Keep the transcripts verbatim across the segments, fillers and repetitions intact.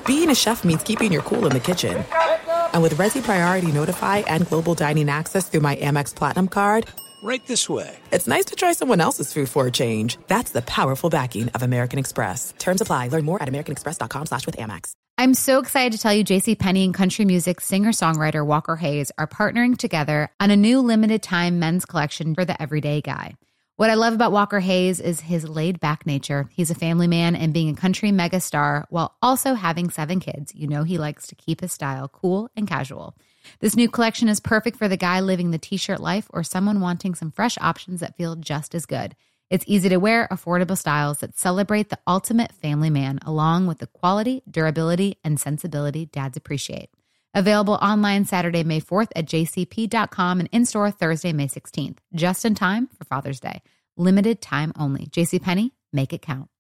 being a chef means keeping your cool in the kitchen. And with Resi Priority Notify and Global Dining Access through my Amex Platinum card, right this way. It's nice to try someone else's food for a change. That's the powerful backing of American Express. Terms apply. Learn more at americanexpress.com slash with Amex. I'm so excited to tell you JCPenney and country music singer-songwriter Walker Hayes are partnering together on a new limited-time men's collection for the everyday guy. What I love about Walker Hayes is his laid-back nature. He's a family man, and being a country megastar while also having seven kids, you know he likes to keep his style cool and casual. This new collection is perfect for the guy living the t-shirt life or someone wanting some fresh options that feel just as good. It's easy to wear, affordable styles that celebrate the ultimate family man, along with the quality, durability, and sensibility dads appreciate. Available online Saturday, May fourth at j c p dot com and in-store Thursday, May sixteenth. Just in time for Father's Day. Limited time only. JCPenney, make it count.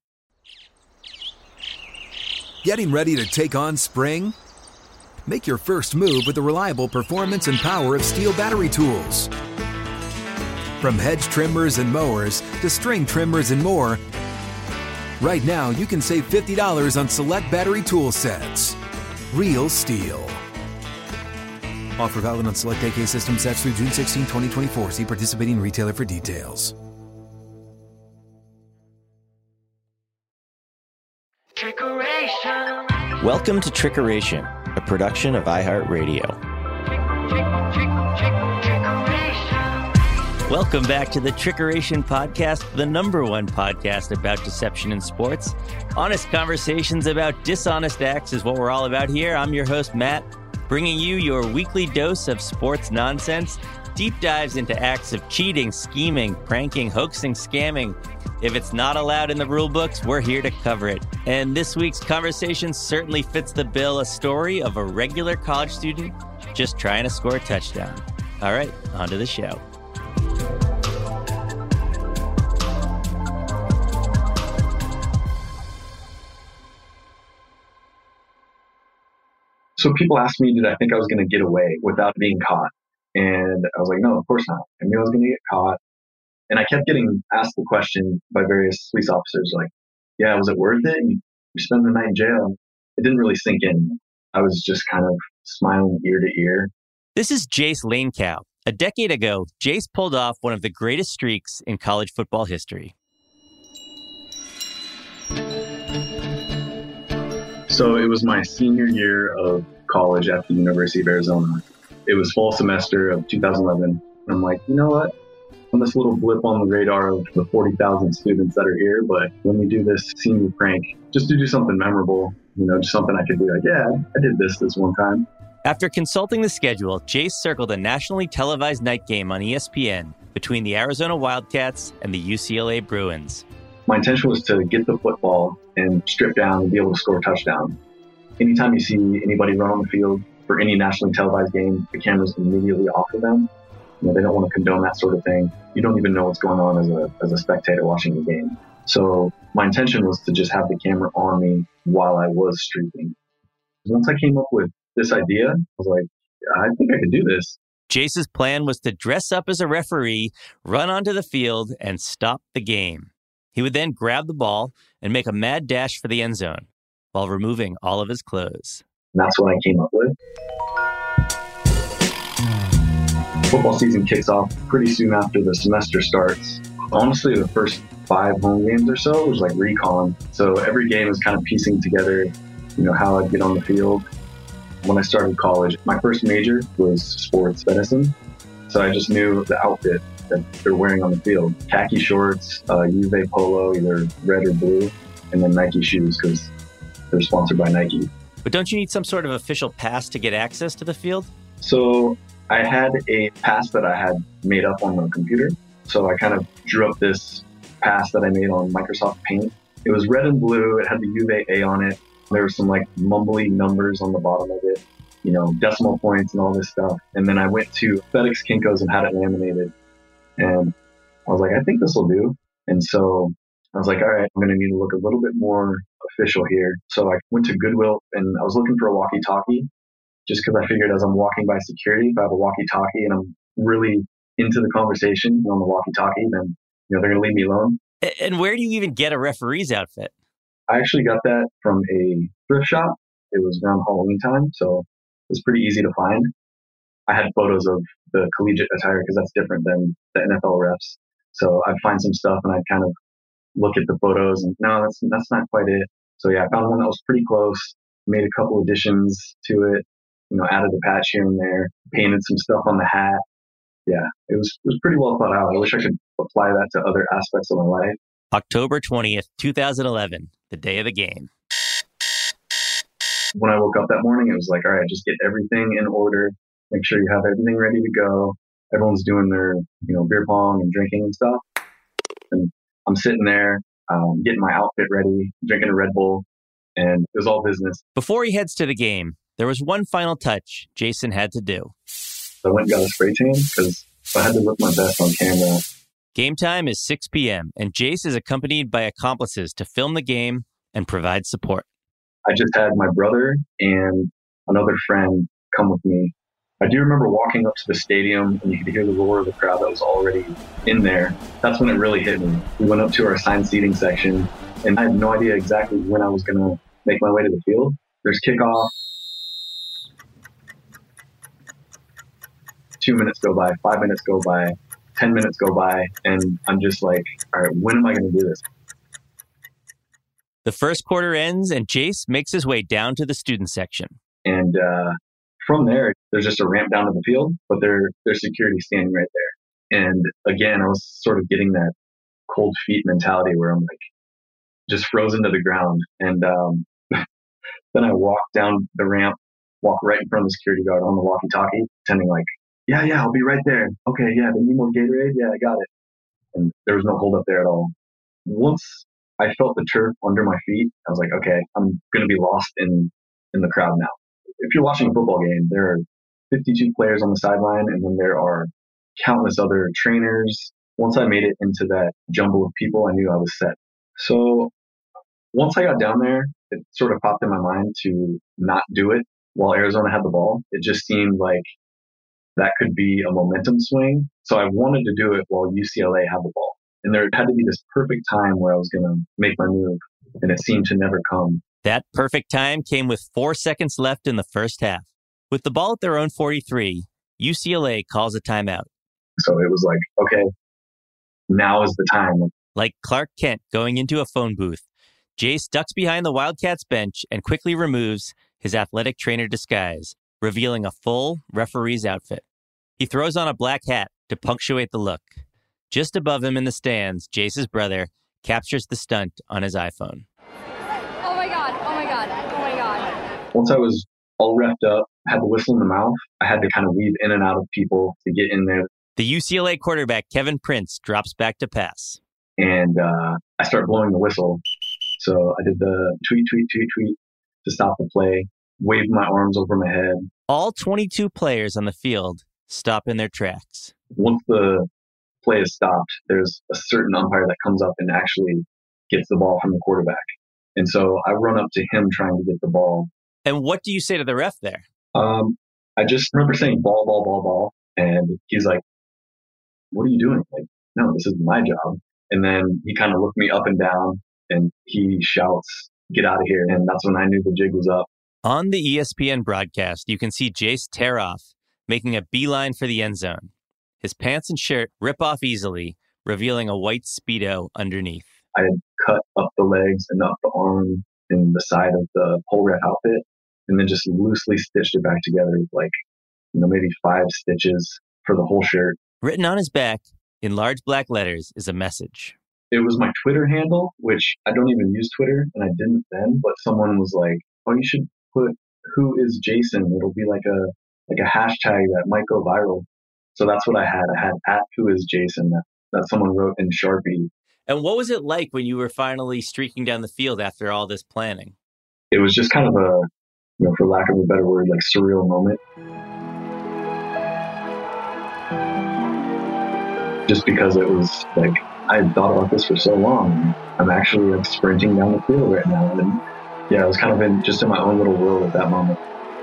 Getting ready to take on spring? Make your first move with the reliable performance and power of Steel battery tools. From hedge trimmers and mowers to string trimmers and more, right now you can save fifty dollars on select battery tool sets. Real Steel. Offer valid on select A K system sets through June sixteenth, twenty twenty-four. See participating retailer for details. Trickeration. Welcome to Trickeration, a production of iHeartRadio. Welcome back to the Trickeration Podcast, the number one podcast about deception in sports. Honest conversations about dishonest acts is what we're all about here. I'm your host, Matt, bringing you your weekly dose of sports nonsense, deep dives into acts of cheating, scheming, pranking, hoaxing, scamming. If it's not allowed in the rule books, we're here to cover it. And this week's conversation certainly fits the bill, a story of a regular college student just trying to score a touchdown. All right, on to the show. So people asked me, did I think I was going to get away without being caught? And I was like, no, of course not. I knew I was going to get caught. And I kept getting asked the question by various police officers, like, yeah, was it worth it? You spend the night in jail. It didn't really sink in. I was just kind of smiling ear to ear. This is Jace Lanecow. A decade ago, Jace pulled off one of the greatest streaks in college football history. So it was my senior year of college at the University of Arizona. It was fall semester of two thousand eleven. And I'm like, you know what? I'm this little blip on the radar of the forty thousand students that are here, but when we do this senior prank, just to do something memorable, you know, just something I could be like, yeah, I did this this one time. After consulting the schedule, Jace circled a nationally televised night game on E S P N between the Arizona Wildcats and the U C L A Bruins. My intention was to get the football and strip down and be able to score a touchdown. Anytime you see anybody run on the field for any nationally televised game, the camera's immediately off of them. You know, they don't want to condone that sort of thing. You don't even know what's going on as a as a spectator watching the game. So my intention was to just have the camera on me while I was streaking. Once I came up with this idea, I was like, I think I could do this. Jace's plan was to dress up as a referee, run onto the field, and stop the game. He would then grab the ball and make a mad dash for the end zone while removing all of his clothes. And that's what I came up with. Football season kicks off pretty soon after the semester starts. Honestly, the first five home games or so was like recon. So every game is kind of piecing together, you know, how I'd get on the field. When I started college, my first major was sports medicine. So I just knew the outfit that they're wearing on the field. Khaki shorts, uh, Juve polo, either red or blue, and then Nike shoes because they're sponsored by Nike. But don't you need some sort of official pass to get access to the field? So I had a pass that I had made up on the computer. So I kind of drew up this pass that I made on Microsoft Paint. It was red and blue. It had the Juve A on it. There were some like mumbly numbers on the bottom of it, you know, decimal points and all this stuff. And then I went to FedEx Kinko's and had it laminated. And I was like, I think this will do. And so I was like, all right, I'm going to need to look a little bit more official here. So I went to Goodwill and I was looking for a walkie-talkie just because I figured as I'm walking by security, if I have a walkie-talkie and I'm really into the conversation on the walkie-talkie, then, you know, they're going to leave me alone. And where do you even get a referee's outfit? I actually got that from a thrift shop. It was around Halloween time, so it was pretty easy to find. I had photos of the collegiate attire because that's different than the N F L refs. So I'd find some stuff and I'd kind of look at the photos and no, that's that's not quite it. So yeah, I found one that was pretty close, made a couple additions to it, you know, added a patch here and there, painted some stuff on the hat. Yeah, it was it was pretty well thought out. I wish I could apply that to other aspects of my life. October twentieth, twenty eleven, the day of the game. When I woke up that morning, it was like, all right, just get everything in order. Make sure you have everything ready to go. Everyone's doing their, you know, beer pong and drinking and stuff. And I'm sitting there, um, getting my outfit ready, drinking a Red Bull, and it was all business. Before he heads to the game, there was one final touch Jason had to do. I went and got a spray tan because I had to look my best on camera. Game time is six p.m., and Jace is accompanied by accomplices to film the game and provide support. I just had my brother and another friend come with me. I do remember walking up to the stadium and you could hear the roar of the crowd that was already in there. That's when it really hit me. We went up to our assigned seating section and I had no idea exactly when I was going to make my way to the field. There's kickoff. Two minutes go by, five minutes go by, ten minutes go by, and I'm just like, all right, when am I going to do this? The first quarter ends and Jace makes his way down to the student section. And uh, from there, there's just a ramp down to the field, but there, there's security standing right there. And again, I was sort of getting that cold feet mentality where I'm like just frozen to the ground. And um, then I walk down the ramp, walk right in front of the security guard on the walkie-talkie, pretending like, yeah, yeah, I'll be right there. Okay, yeah, they need more Gatorade? Yeah, I got it. And there was no hold up there at all. Once I felt the turf under my feet, I was like, okay, I'm going to be lost in, in the crowd now. If you're watching a football game, there are fifty-two players on the sideline, and then there are countless other trainers. Once I made it into that jumble of people, I knew I was set. So once I got down there, it sort of popped in my mind to not do it while Arizona had the ball. It just seemed like that could be a momentum swing. So I wanted to do it while U C L A had the ball. And there had to be this perfect time where I was going to make my move, and it seemed to never come. That perfect time came with four seconds left in the first half. With the ball at their own forty-three, U C L A calls a timeout. So it was like, okay, now is the time. Like Clark Kent going into a phone booth, Jace ducks behind the Wildcats bench and quickly removes his athletic trainer disguise, revealing a full referee's outfit. He throws on a black hat to punctuate the look. Just above him in the stands, Jace's brother captures the stunt on his iPhone. Oh my God, oh my God, oh my God. Once I was all wrapped up, had the whistle in the mouth, I had to kind of weave in and out of people to get in there. The U C L A quarterback, Kevin Prince, drops back to pass. And uh, I start blowing the whistle. So I did the tweet, tweet, tweet, tweet to stop the play, waved my arms over my head. All twenty-two players on the field stop in their tracks. Once the play is stopped, there's a certain umpire that comes up and actually gets the ball from the quarterback. And so I run up to him trying to get the ball. And what do you say to the ref there? Um, I just remember saying ball, ball, ball, ball. And he's like, what are you doing? Like, no, this is my job. And then he kind of looked me up and down and he shouts, get out of here. And that's when I knew the jig was up. On the E S P N broadcast, you can see Jace tear off, making a beeline for the end zone. His pants and shirt rip off easily, revealing a white Speedo underneath. I had cut up the legs and up the arm and the side of the whole ref outfit, and then just loosely stitched it back together with like, you know, maybe five stitches for the whole shirt. Written on his back in large black letters is a message. It was my Twitter handle, which I don't even use Twitter, and I didn't then, but someone was like, oh, you should put who is Jason. It'll be like a like a hashtag that might go viral. So that's what I had. I had at who is Jason that, that someone wrote in Sharpie. And what was it like when you were finally streaking down the field after all this planning? It was just kind of a, you know, for lack of a better word, like surreal moment. Just because it was like, I had thought about this for so long. I'm actually like sprinting down the field right now. And yeah, I was kind of in just in my own little world at that moment.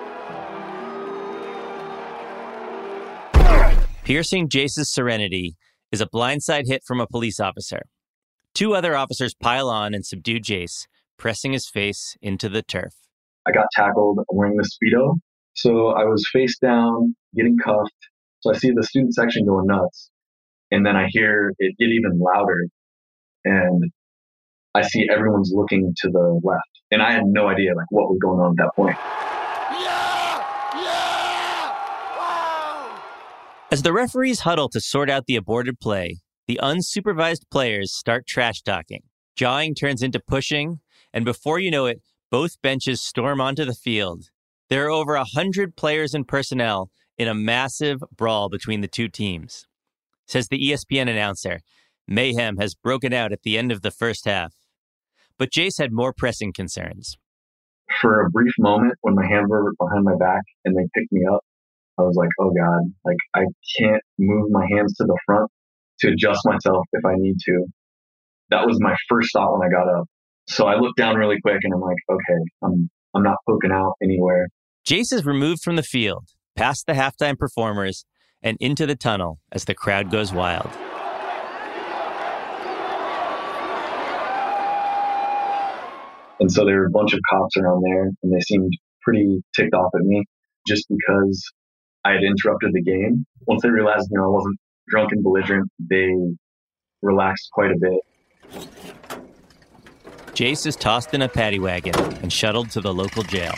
Piercing Jace's serenity is a blindside hit from a police officer. Two other officers pile on and subdue Jace, pressing his face into the turf. I got tackled. I'm wearing the Speedo. So I was face down, getting cuffed. So I see the student section going nuts. And then I hear it get even louder. And I see everyone's looking to the left. And I had no idea like what was going on at that point. Yeah! Yeah! Wow! As the referees huddle to sort out the aborted play, the unsupervised players start trash talking. Jawing turns into pushing, and before you know it, both benches storm onto the field. There are over a hundred players and personnel in a massive brawl between the two teams. Says the E S P N announcer, mayhem has broken out at the end of the first half. But Jace had more pressing concerns. For a brief moment, when my hands were behind my back and they picked me up, I was like, oh God, like I can't move my hands to the front to adjust myself if I need to. That was my first thought when I got up. So I looked down really quick and I'm like, okay, I'm I'm not poking out anywhere. Jace is removed from the field, past the halftime performers, and into the tunnel as the crowd goes wild. And so there were a bunch of cops around there, and they seemed pretty ticked off at me just because I had interrupted the game. Once they realized, you know, I wasn't drunk and belligerent, they relaxed quite a bit. Jace is tossed in a paddy wagon and shuttled to the local jail.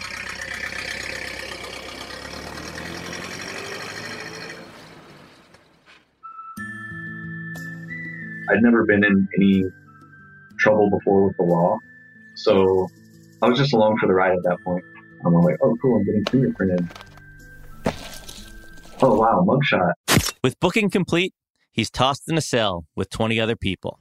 I'd never been in any trouble before with the law, so I was just along for the ride at that point. I'm like, oh, cool, I'm getting fingerprinted. Oh, wow, mugshot. With booking complete, he's tossed in a cell with twenty other people.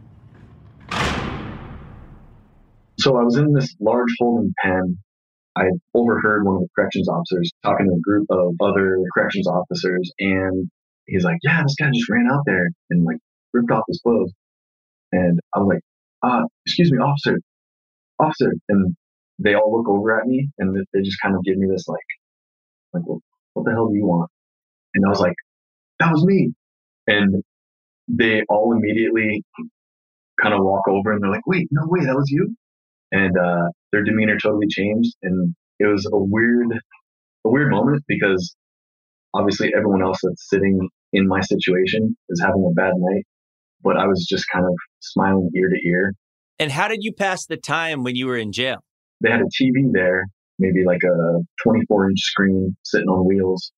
So I was in this large holding pen. I overheard one of the corrections officers talking to a group of other corrections officers, and he's like, yeah, this guy just ran out there and like ripped off his clothes. And I was like, uh, excuse me, officer, officer. And they all look over at me and they just kind of give me this like, like, well, what the hell do you want? And I was like, that was me. And they all immediately kind of walk over and they're like, wait, no way, that was you? And uh, their demeanor totally changed. And it was a weird, a weird moment because obviously everyone else that's sitting in my situation is having a bad night. But I was just kind of smiling ear to ear. And how did you pass the time when you were in jail? They had a T V there, maybe like a twenty-four inch screen sitting on wheels.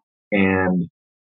And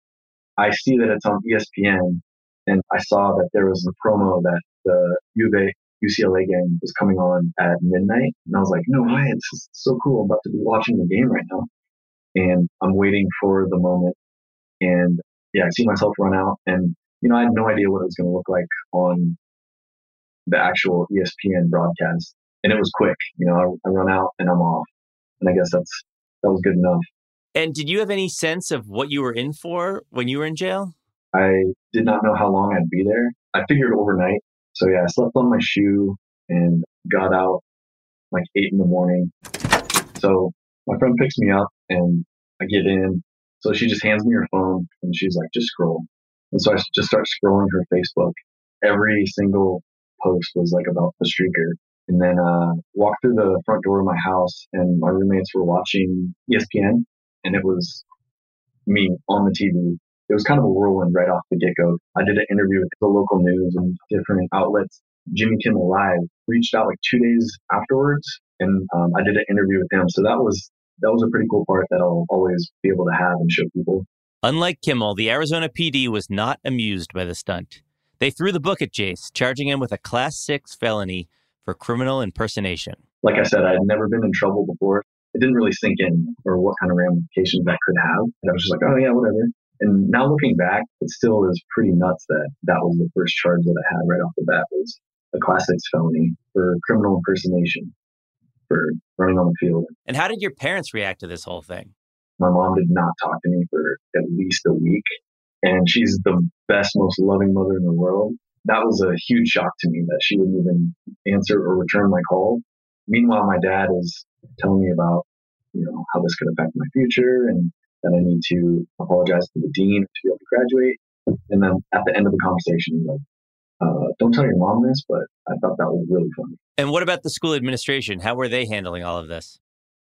I see that it's on E S P N. And I saw that there was a promo that the Juve U C L A game was coming on at midnight. And I was like, no way, this is so cool. I'm about to be watching the game right now. And I'm waiting for the moment. And yeah, I see myself run out. And, you know, I had no idea what it was going to look like on the actual E S P N broadcast. And it was quick. You know, I, I run out and I'm off. And I guess that's that was good enough. And did you have any sense of what you were in for when you were in jail? I did not know how long I'd be there. I figured overnight. So yeah, I slept on my shoe and got out like eight in the morning. So my friend picks me up and I get in. So she just hands me her phone and she's like, just scroll. And so I just start scrolling her Facebook. Every single post was like about the streaker. And then uh walked through the front door of my house and my roommates were watching E S P N and it was me on the T V. It was kind of a whirlwind right off the get-go. I did an interview with the local news and different outlets. Jimmy Kimmel Live reached out like two days afterwards, and um, I did an interview with him. So that was that was a pretty cool part that I'll always be able to have and show people. Unlike Kimmel, the Arizona P D was not amused by the stunt. They threw the book at Jace, charging him with a Class six felony for criminal impersonation. Like I said, I had never been in trouble before. It didn't really sink in or what kind of ramifications that could have. And I was just like, oh yeah, whatever. And now looking back, it still is pretty nuts that that was the first charge that I had right off the bat was a Class six felony for criminal impersonation for running on the field. And how did your parents react to this whole thing? My mom did not talk to me for at least a week. And she's the best, most loving mother in the world. That was a huge shock to me that she wouldn't even answer or return my call. Meanwhile, my dad is telling me about, you know, how this could affect my future and that I need to apologize to the dean to be able to graduate. And then at the end of the conversation, he's like, uh, don't tell your mom this, but I thought that was really funny. And what about the school administration? How were they handling all of this?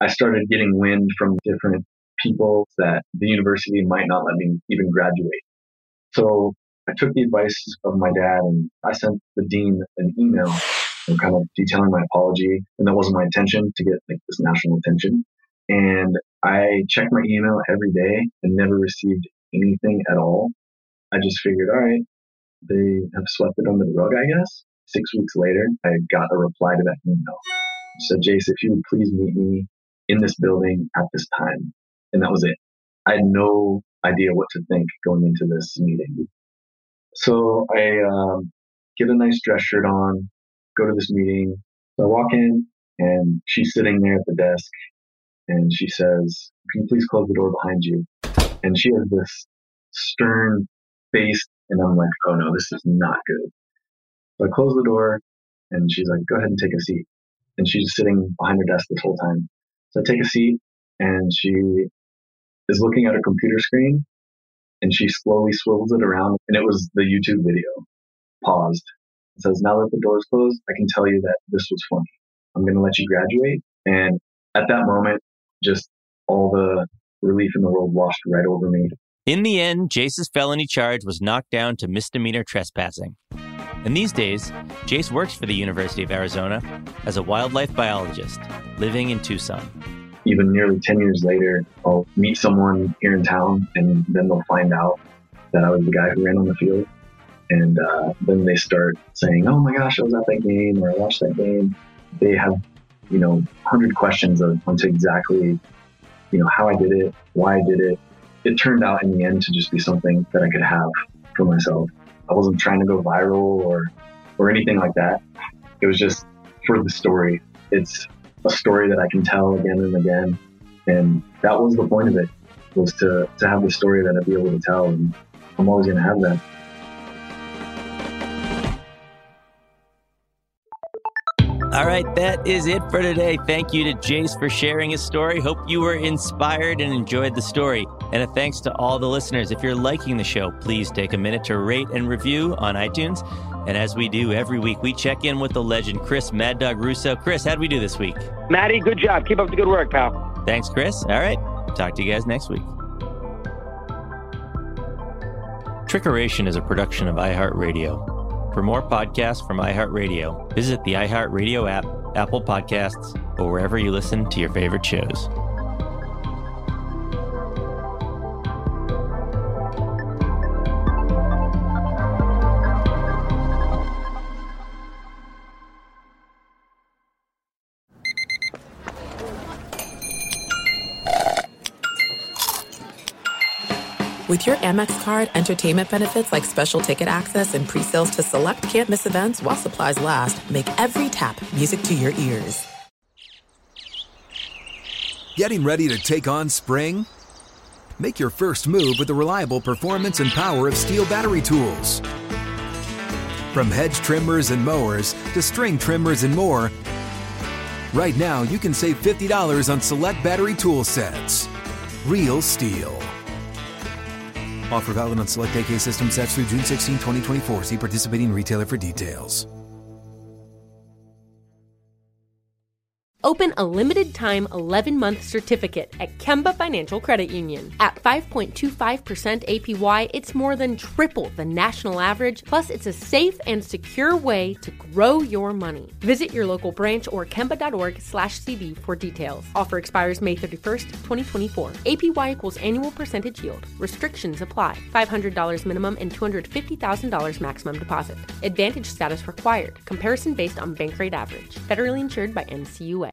I started getting wind from different people that the university might not let me even graduate. So I took the advice of my dad and I sent the dean an email and kind of detailing my apology. And that wasn't my intention to get like this national attention. And I checked my email every day and never received anything at all. I just figured, all right, they have swept it under the rug, I guess. Six weeks later, I got a reply to that email. It said, Jace, if you would please meet me in this building at this time. And that was it. I had no idea what to think going into this meeting. So I um, get a nice dress shirt on, go to this meeting. So I walk in and she's sitting there at the desk and she says, can you please close the door behind you? And she has this stern face and I'm like, oh no, this is not good. So I close the door and she's like, go ahead and take a seat. And she's sitting behind her desk this whole time. So I take a seat and she is looking at her computer screen and she slowly swivels it around. And it was the YouTube video, paused. It says, now that the door's closed, I can tell you that this was funny. I'm going to let you graduate. And at that moment, just all the relief in the world washed right over me. In the end, Jace's felony charge was knocked down to misdemeanor trespassing. And these days, Jace works for the University of Arizona as a wildlife biologist, living in Tucson. Even nearly ten years later, I'll meet someone here in town and then they'll find out that I was the guy who ran on the field. And uh, then they start saying, oh my gosh, I was at that game or I watched that game. They have, you know, one hundred questions of, onto exactly, you know, how I did it, why I did it. It turned out in the end to just be something that I could have for myself. I wasn't trying to go viral or, or anything like that. It was just for the story. It's a story that I can tell again and again. And that was the point of it, was to, to have the story that I'd be able to tell. And I'm always going to have that. All right, that is it for today. Thank you to Jace for sharing his story. Hope you were inspired and enjoyed the story. And a thanks to all the listeners. If you're liking the show, please take a minute to rate and review on iTunes. And as we do every week, we check in with the legend, Chris Mad Dog Russo. Chris, how'd we do this week? Maddie, good job. Keep up the good work, pal. Thanks, Chris. All right, talk to you guys next week. Trickeration is a production of iHeartRadio. For more podcasts from iHeartRadio, visit the iHeartRadio app, Apple Podcasts, or wherever you listen to your favorite shows. With your Amex card, entertainment benefits like special ticket access and pre-sales to select can't-miss events while supplies last make every tap music to your ears. Getting ready to take on spring? Make your first move with the reliable performance and power of Steel battery tools. From hedge trimmers and mowers to string trimmers and more, right now you can save fifty dollars on select battery tool sets. Real Steel. Offer valid on select A K system sets through June sixteenth, twenty twenty-four. See participating retailer for details. Open a limited-time eleven-month certificate at Kemba Financial Credit Union. At five point two five percent A P Y, it's more than triple the national average, plus it's a safe and secure way to grow your money. Visit your local branch or kemba.org slash CD for details. Offer expires May thirty-first, twenty twenty-four. A P Y equals annual percentage yield. Restrictions apply. five hundred dollars minimum and two hundred fifty thousand dollars maximum deposit. Advantage status required. Comparison based on bank rate average. Federally insured by N C U A.